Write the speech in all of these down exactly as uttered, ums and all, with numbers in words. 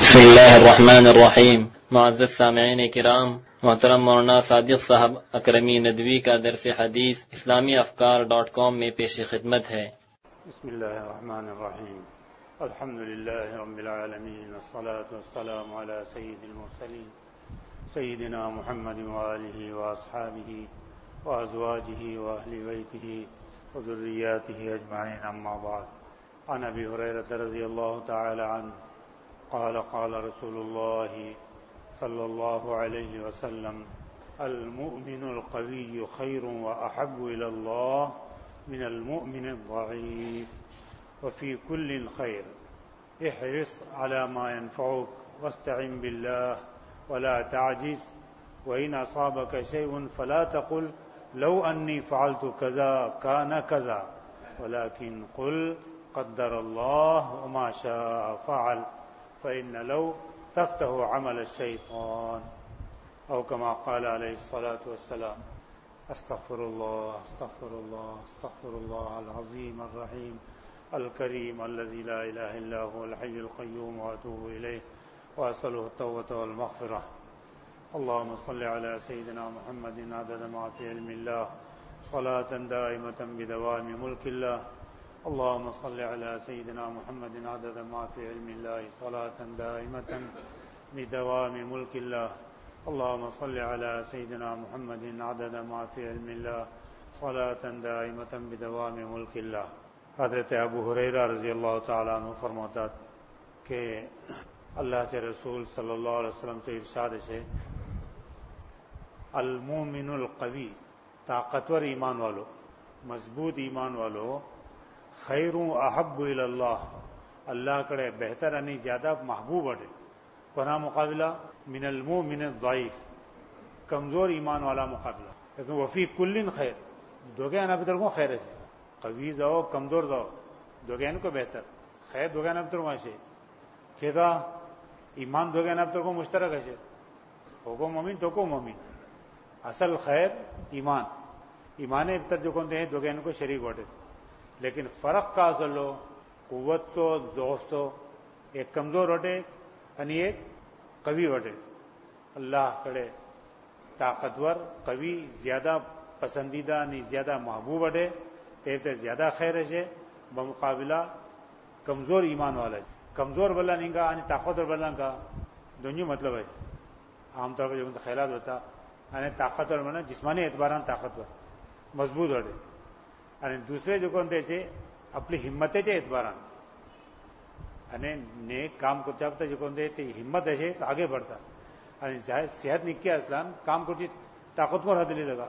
بسم اللہ الرحمن الرحیم۔ معزز سامعین کرام، محترم مولانا صادق صاحب اکرمی ندوی کا درس حدیث اسلامی افکار ڈاٹ کام میں پیش خدمت ہے۔ بسم اللہ الرحمن الرحیم۔ الحمد للہ رب العالمین، والصلاة والسلام علی سید المرسلین سیدنا محمد وآلہ واصحابہ وازواجہ واہل بیتہ وذریاتہ اجمعین، اما بعد۔ عن ابی ہریرہ رضی اللہ تعالی عنہ قال قال رسول اللہ صلی اللہ علیہ وسلم: المؤمن القوی خیر واحب الی اللہ من المؤمن الضعیف وفی کل خیر، احرص علی ما ينفعک واستعن باللہ ولا تعجز، وإن أصابك شيء فلا تقل لو أني فعلت كذا كان كذا، ولكن قل قدر الله وما شاء فعل، فإن لو تفتح عمل الشيطان، أو كما قال عليه الصلاة والسلام: استغفر الله استغفر الله استغفر الله العظيم الرحيم الكريم الذي لا إله إلا هو الحي القيوم، وأتوب إليه وأسأله التوبة والمغفرة۔ اللهم صل على سيدنا محمد عدد ما في علم الله صلاة دائمة بدوام ملك الله۔ اللهم صل على سيدنا محمد عدد ما في علم الله صلاة دائمة بدوام ملك الله۔ اللهم صل على سيدنا محمد عدد ما في علم الله صلاة دائمة بدوام ملك الله۔ حضرت ابو ہریرہ رضی اللہ تعالیٰ عنہ فرماتا کہ اللہ کے رسول صلی اللہ علیہ وسلم سے ارشاد ہے: المومن القوی، طاقتور ایمان والو، مضبوط ایمان والو، خیر احب الی اللہ، اللہ کڑے بہتر انی زیادہ محبوب اٹے، پناہ مقابلہ من المؤمن الضعیف، کمزور ایمان والا مقابلہ، لیکن وفی کل خیر، دوگے انا بتر کو خیر ہے، قوی دو کمزور دو دوگے ان کو بہتر خیر، دوگے انا بتر کو ہے کہتا ایمان دوگے انا بتر کو مشترک ہے، ہوگو مومن تو کو مومن، اصل خیر ایمان ایمان ابتر جو کون ہیں دوگے ان کو شریک بٹے، لیکن فرق کا اصل لو قوت تو ذوق تو، ایک کمزور وٹے یعنی ایک قوی وٹے، اللہ کڑے طاقتور قوی زیادہ پسندیدہ نہیں زیادہ محبوب وٹے، تے زیادہ خیر ہے بمقابلہ کمزور ایمان والا ہے۔ کمزور بلا نہیں کا یعنی طاقتور بلا کا دونوں مطلب ہے، عام طور پر جو خیالات ہوتا یعنی طاقتور بنا جسمانی اعتباران طاقتور مضبوط وٹے، یعنی دوسرے جو کون تھے اپنی ہمتیں کے اعتباران یعنی نیک کام کو چاہتا جو کون تھے ہمت ہے تو آگے بڑھتا، یعنی صحت نکیا اسلام کام کو طاقت کو رہتے لی لگا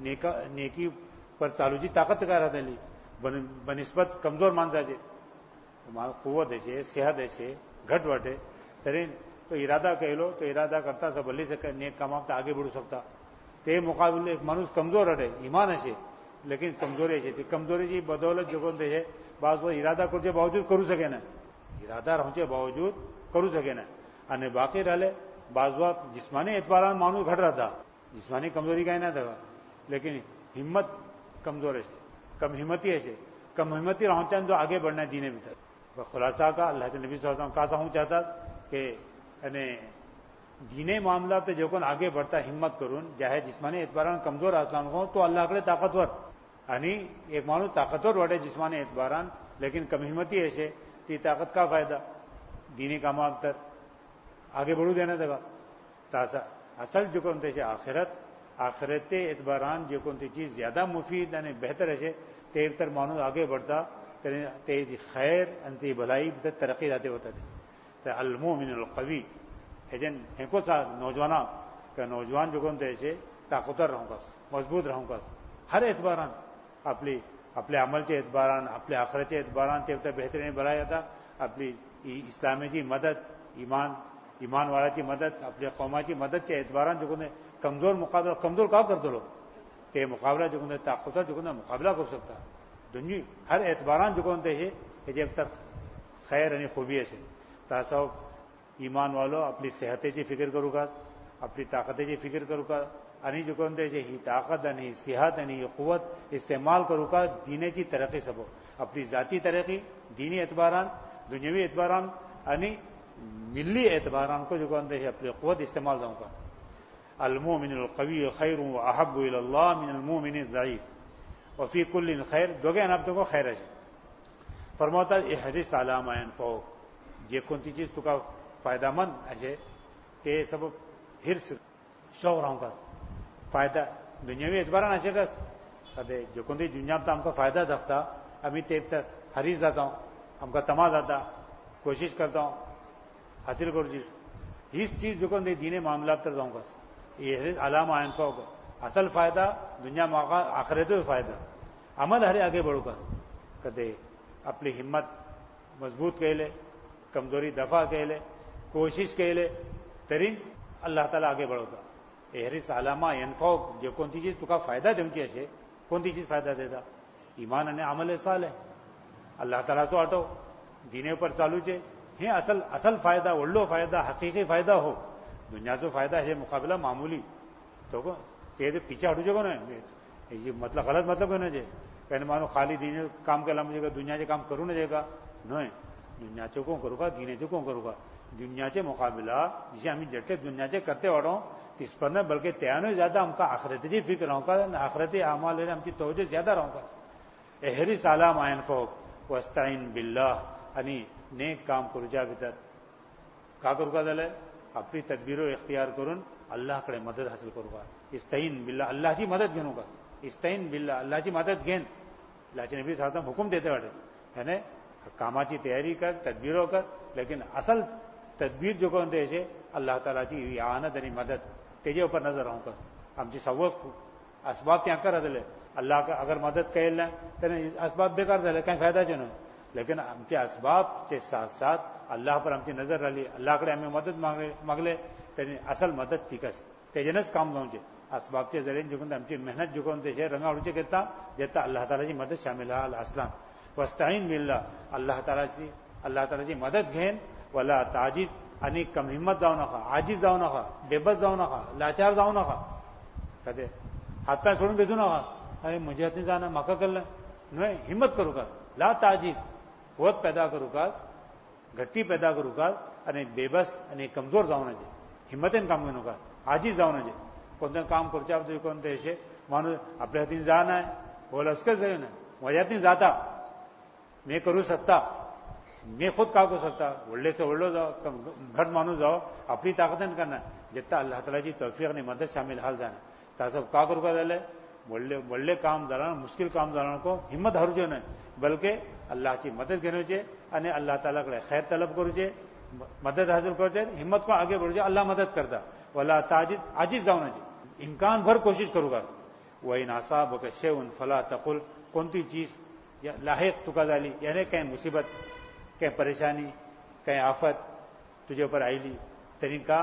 نیکی پر چالو جی طاقت کا رہتے لی بنسبت کمزور مانتا جے قوت ہے صحت ہے گھٹ وٹے ترین تو ارادہ کہہ لو تو ارادہ کرتا سب بلی سے نیک کام آپ آگے بڑھ سکتا، تے مقابلے ایک منوس کمزور ہٹے ایمان ہے لیکن کمزوری ہے، کمزوری کی بدولت جو کون ہے بعض وہ ارادہ کرتے باوجود کرو سکے نا، ارادہ رہے باوجود کرو سکے نا، اور باقی رہے بعض وقت جسمانی اعتبار مانو گھٹ رہا تھا، جسمانی کمزوری کا ہی نہ تھا، لیکن ہمت کمزور ہے، کم ہمتی ہے، کم ہمتی رہتا ہے تو آگے بڑھنا ہے دینے بھی تھا۔ خلاصہ کا اللہ کے نبی صلی اللہ علیہ وسلم کہا ہوں چاہتا کہ یعنی دینی معاملہ پہ جو کون آگے بڑھتا ہمت کروں چاہے جسمانی اعتبار کمزور اسلام ہو تو اللہ کے طاقتور یعنی ایک مانو طاقتور وڑے جسمانی اعتباران لیکن کم ہمتی ایسے تی طاقت کا فائدہ دینی کام تر آگے بڑھو دینا دگا تاسا اصل جو کون تے آخرت آخرت اعتباران جو کون تی چیز زیادہ مفید یعنی بہتر ایسے تیب تر مانو آگے بڑھتا تیز خیر انتی بھلائی ترقی رہتے ہوتا تھے۔ المؤمن القوی ایجن ہینکو سا نوجوانا کہ نوجوان جو کون تے ایسے طاقتور رہوں گا مضبوط رہوں گا ہر اعتباران اپنی اپنے عمل کے اعتباران اپنے آخرت کے اعتباران تے بہترین بنایا تھا، اپنی اسلامی کی مدد ایمان ایمان والا کی مدد اپنے قوما کی مدد کے اعتباران جو کون کمزور مقابلہ کمزور کا کر دو لو تے مقابلہ جو کون طاقتور جو کون مقابلہ کر سکتا دنیا ہر اعتباران جو کون ہے جب تک خیر یعنی خوبی سے تاسو ایمان والو اپنی صحتیں کی فکر کرو گا اپنی طاقتیں کی فکر کرو گا انی جو کون دے ہی طاقت انی صحت انی قوت استعمال کرو کا دینے کی ترقی سبو اپنی ذاتی ترقی دینی اعتباران دنیاوی اعتباران انی ملی اعتباران کو جو کہتے ہیں اپنی قوت استعمال جاؤں کا المومن القوی خیر و احب الی اللہ من المومن الضعیف وفی کل خیر دوگے انابتوں کو خیر ہے فرماتا احرص علی ما ينفعک یہ کونتی چیز تو کا فائدہ مند ہے کہ سب ہرس شوق رہوں کا فائدہ دنیاوی اعتباران اچھے کا کہتے جو کونتی دنیا میں ہم کا فائدہ دکھتا ابھی تیب تک حریص جاتا ہوں ہم کا تما جاتا کوشش کرتا ہوں حاصل کرو چیز اس چیز جو کونتی دین معاملات تر جاؤں گا یہ علامہ انفعک کا اصل فائدہ دنیا میں آخرت میں فائدہ عمل ہرے آگے بڑھو کر کہتے اپنی ہمت مضبوط کہہ لے کمزوری دفع کہہ لے کوشش کہہ لے ترین اللہ تعالیٰ آگے بڑھو گا احرص علامہ انفعک جو کون سی چیز تو کا فائدہ دمکی ہے کون سی چیز فائدہ دیتا ایمان نے عمل سال ہے اللہ تعالیٰ تو ہٹو دینے پر چالو چے ہیں اصل اصل فائدہ اولو فائدہ حقیقی فائدہ ہو دنیا تو فائدہ ہے مقابلہ معمولی تو کو پیچھے ہٹو جو نا یہ مطلب غلط مطلب ہے نا جی کہنے مانو خالی دین کام کے مجھے گا دنیا سے کام کروں نہ جائے گا نہیں دنیا سے کون کروں گا دینے سے کون کروں گا دنیا سے مقابلہ جسے ہم جٹے دنیا سے کرتے وڑوں اس پر نہ بلکہ تیانو زیادہ ہم کا آخرتی فکر رہوں گا آخرتی اعمال ہم کی توجہ زیادہ رہوں گا احرص علی ما ينفعک واستعن باللہ انی نیک کام کرو جا بھیتر کا کرو گا دل اپنی تدبیر و اختیار کرن اللہ کڑے مدد حاصل کرو گا استعین باللہ اللہ کی مدد گھنوں گا استعین باللہ اللہ کی مدد گھن اللہ کے نبی صلی اللہ علیہ وسلم حکم دیتے واٹے یعنی کاماچی تیاری کر تدبیروں کر لیکن اصل تدبیر جو کہتے ہیں اللہ تعالیٰ کی اعانت یعنی مدد تیجے اوپر نظر رہوں کر ہم جی سو اسباب کیا کر رہے اللہ کا اگر مدد کہہ لیں تو اسباب بیکار دے کہیں فائدہ چنو لیکن ہم کے اسباب کے ساتھ ساتھ اللہ پر ہم کی نظر رہی اللہ کڑے ہمیں مدد مانگ لے تین اصل مدد تیکس تیجنس کام دوں چے اسباب کے ذریعے جو ہم کی محنت جو کہتے رنگا اڑچے کہتا جتا اللہ تعالیٰ کی مدد شامل ہے الاسلام واستعین باللہ اللہ تعالیٰ کی اللہ تعالیٰ کی مدد گھین ولا تعجز انی کم ہمت جاؤ نہ خا عاجز جاؤ نہ خا بے بس جاؤ نہ خا لاچار جاؤ نہ خا کہتے ہاتھ پیر چھوڑنے بھیجو نہ خا ارے مجھے اتنی جانا مکہ کر لیں نہیں ہمت کرو گا لا تعجز قوت پیدا کرو گا گھٹی پیدا کرو گا ارے بے بس انی کمزور جاؤ نہ جے ہمتیں کام کرو گا عاجز جاؤ نہ جے کون کام کرتے آپ کون ایسے مانو اپنے ہاتھی جانا ہے بولا اس کا ذہن ہے مجھے اتنی جاتا میں کروں سکتا میں خود کا کر سکتا اڑلے سے اڑلو جاؤ گھٹ مانو جاؤ اپنی طاقتیں کرنا جتنا اللہ تعالیٰ کی توفیق نے مدد شامل حال جانا تا سب کا کرو کا دلے بڑے بڑے کام دلانا مشکل کام دلانا کو ہمت ہر جو نہیں بلکہ اللہ کی مدد گھنو چے انہیں اللہ تعالیٰ کے خیر طلب کرو چے مدد حاصل کرو چے ہمت کو آگے بڑھو چے اللہ مدد کرتا ولا تعجز عاجز جاؤ نہ جی امکان بھر کوشش کرو گا وہ ان اصابک شیء فلا تقل کونتی چیز یا لاحق تو کا ڈالی یعنی کہیں مصیبت کہیں پریشانی کہیں آفت تجھے اوپر آئی لی تین کا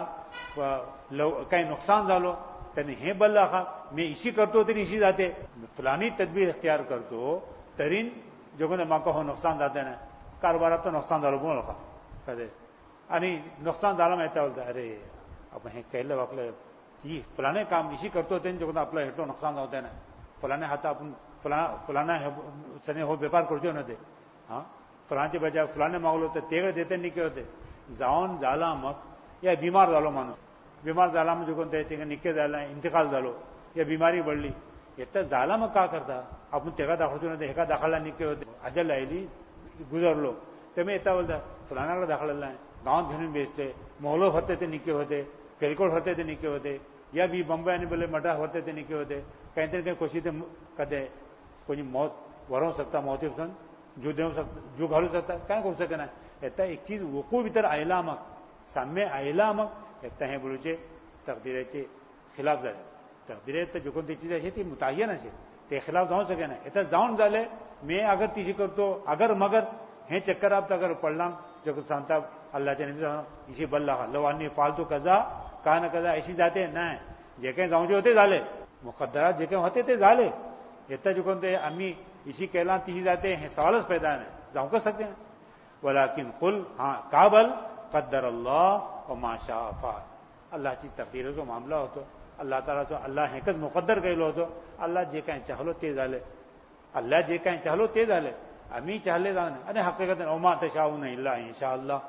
کہیں نقصان ڈالو تین ہے بل خا میں اسی کرتو تین اسی جاتے فلانی تدبیر اختیار کرتو ترین جو کہ ماں کو نقصان داتے نا کاروبار اب تو نقصان ڈالو بول رکھا کہتے انی نقصان ڈالا میں بولتا ارے اب کہہ لو اپنے یہ فلانے کام اسی کرتو تین جو کہ اپنا ہٹو نقصان ہوتے نا فلانے ہاتھ اپن فلانا سنے ہو بیپار کرتے نہ دے ہاں فلاں کے بجائے فلانے مانگلو تو تیغ دیتے نہیں کہ ہوتے جاؤن جالا مک یا بیمار ڈالو مانو بیمار جالا میں جو کہتے ہیں نکے ڈالا انتقال ڈالو یا بیماری بڑھ لی اتنا جالا میں کا کرتا اپن تیگا داخل نہ دیکھا داخلہ نکے ہوتے اجل آئی لی گزر لو تو میں اتنا بولتا فلانا کا داخلہ لائیں گاؤں گھن بیچتے محلوں ہوتے تھے نکے ہوتے کیریکوٹ ہوتے تھے نکے ہوتے یا بھی بمبئی نے بولے مٹا ہوتے تھے نکے ہوتے کہیں تھے کہیں خوشی تھے کہتے کوئی موت وروں سکتا موت پسند جو دے سکتا جو گھالو سکتا کہیں کر سکنا اتنا ایک چیز وقوع بھیتر آئلا مک سامنے آئلا مک اتنا ہے بولو چے تقدیر کے خلاف جائے تقدیر تو جو کون چیز ہے تھی متعین ہے تے خلاف جاؤ سکے نا اتنا جاؤن جالے میں اگر تیجی کر تو اگر مگر ہیں چکر آپ اگر پڑھنا جو سانتا اللہ چاہیے اسی بل رہا لوانی فالتو قضا کہا نہ قضا ایسی جاتے نہ جے کہیں جاؤں جو ہوتے جالے مقدرات جے کہیں ہوتے تھے جالے اتنا جو کہتے امی اسی کہلا تیجی جاتے ہیں سوالس پیدا ہے جاؤں کر سکتے ہیں ولیکن قل ہاں کابل قدر اللہ و ما شاء فعل اللہ کی تقدیر کا معاملہ ہو تو اللہ تعالیٰ تو اللہ حقیقت مقدر کہہ لو تو اللہ جے کہیں چاہلو تیز آلے اللہ جے کہیں چاہلو تیز آلے امی چاہلے جانے ارے حقیقت اوما تشاؤن الا ان شاء اللہ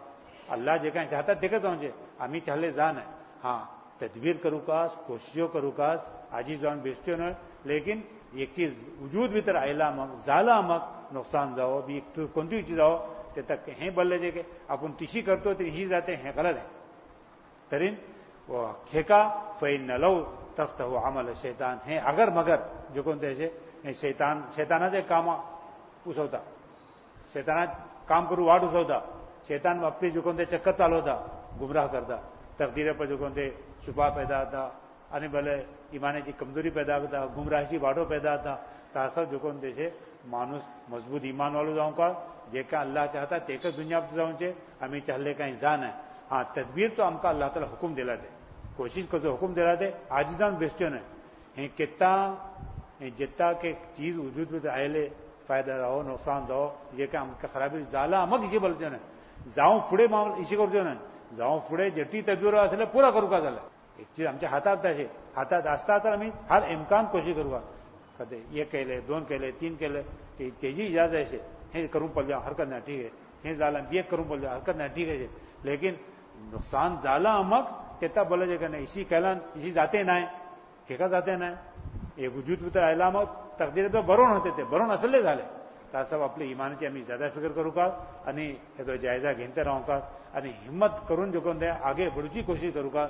اللہ जे कांय चाहता ते करता म्हणजे आम्ही चाहले जान है हाँ तदबीर करू कास कोशिशो करू कास आजी जाऊन बेचतो न लेकिन एक चीज वजूद भीतर आयला मग झाला मग नुकसान जावं बी कोणतीही चीज जावं ते तक हे बोलले जे की आपण तिशी करतो तरी ही जाते हे गलत आहे तरी खेका फैन नलव तख्त हो अमल शैतान हे अगर मगर जो कोणते हे शैतान शैतानाचे काम उसवता शैतानात काम करू वाट उसवता शैतान आपली जो कोणते चक्कर चालवता गुमराह करता तकदीरे पर जो कोणते शुभा पैदा होता आणि भले इमानाची कमजोरी पैदा होता गुमराहीची वाटो पैदा होता तासा जो कोणते છે माणूस मजबूत ईमान वालो जाऊं का जे का अल्लाह चाहता ते का दुनिया पर जाऊं छे आम्ही चाहले काही जान है हाँ तदबीर तो आमका अल्लाह ताला हुकुम दिला दे कोशिश करतो हुकुम दिला दे आज जाऊन बेचतो न हे कितना जितना के चीज वजूद में आयले फायदा जाओ नुकसान जाओ जे का आमका खराबी झाला मग इशी बोलतो ना जाऊं पुढे मामला इशी करतो ना जाऊं पुढे जेटी तदबीर असले पुरा करू का झाला एक चीज आमच्या हातात आहे हातात असता तर आम्ही हर इम्कान कोशिश करू का कधी एक केले दोन केले तीन केले तेजी इजाजत आहे हे करून पडल्या हरकत नाही ठीक आहे हे झालं एक करून पडल्या हरकत नाही ठीक आहे लेकिन नुकसान झाला मग तेता बोलायचे का नाही इशी केला इशी जाते नाही हे का जाते नाही हे वजूद उतर आयला मग तकदीर बरोण होते ते बरोण असले झाले तासब आपली इमानाची आम्ही ज्यादा फिकर करू का आणि हे तो जायजा घेते राहू का आणि हिम्मत करून जो कोणते आगे बढूची कोशिश करू का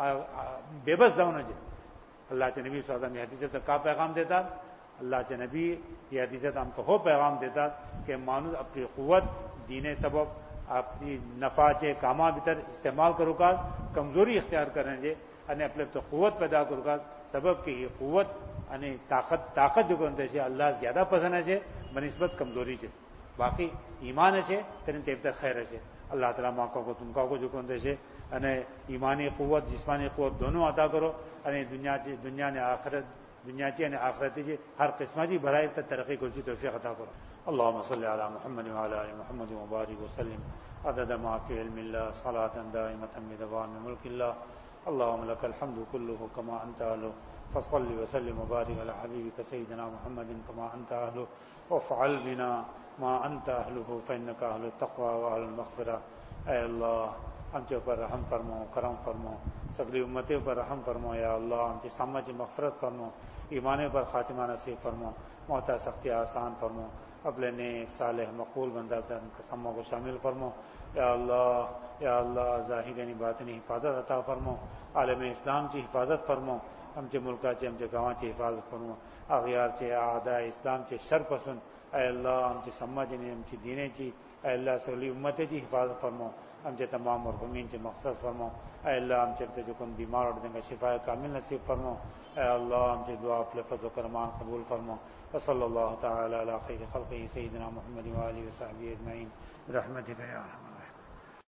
बेबस जाऊ नये अल्लाहचे नबी स्वतः मी हदीसात का पैगाम देतात अल्लाहचे नबी ये हदीसात हमको हो पैगाम देतात कि माणूस अपनी कुव्वत दीने सबब अपनी नफाचे कामा भीतर इस्तेमाल करू का कमजोरी इख्तियार करणे आणि आपले तो कुव्वत पैदा करू का सबब की ही कुव्वत आणि ताकत ताकत जो कोणते છે अल्लाह ज्यादा पसंद છે बनिस्बत कमजोरी છે बाकी ईमान છે तेने ते भीतर खैर છે अल्लाह ताला माको को तुमका को जो कोणते છે અને ईमानी कुव्वत जिस्मानी कुव्वत दोनों अता करो અને દુનિયાची दुनिया ने आखिरत दुनियाची आणि आखिरतीची हर किस्माची भराई तर तरक्की करची तौफीक अता करो اللهم صل على محمد وعلى ال محمد وبارك وسلم عدد ما في علم الله صلاة دائمة بدوام ملك الله اللهم لك الحمد كله كما انت اهله فصل وسلم وبارك على حبيبك سيدنا محمد كما انت اهله وافعل بنا ما انت اهله فانك اهل التقوى واهل المغفرة اے اللہ ہم کے اوپر رحم فرمو کرم فرمو سگلی امتوں پر رحم فرمو یا اللہ ہم کی سامج مغفرت فرمو ایمانے پر خاتمہ نصیب فرمو موتا سختی آسان فرمو اپنے نیک صالح مقبول بندہ سما کو شامل فرمو یا اللہ یا اللہ ظاہر یعنی باطنی حفاظت عطا فرمو عالم اسلام کی حفاظت فرمو ہم کے ملکا چے ہم کے گاواں کی حفاظت فرمو اغیار چے اعداء اسلام کے شر پسند اے اللہ ہم کی سمجھ نے ہم کی دینے کی اے اللہ سلی امتیں کی حفاظت فرمو ہم سے تمام مرحومین سے مخصص فرمو اے اللہ ہم سے جو کن بیمار اور دیں گا شفا کامل نصیب فرمو اے اللہ ہم سے دعا فضل و کرمان قبول فرمو وصلی اللہ تعالی علی خیر خلقہ سیدنا محمد و آلہ و صحبہ اجمعین برحمتک یا ارحم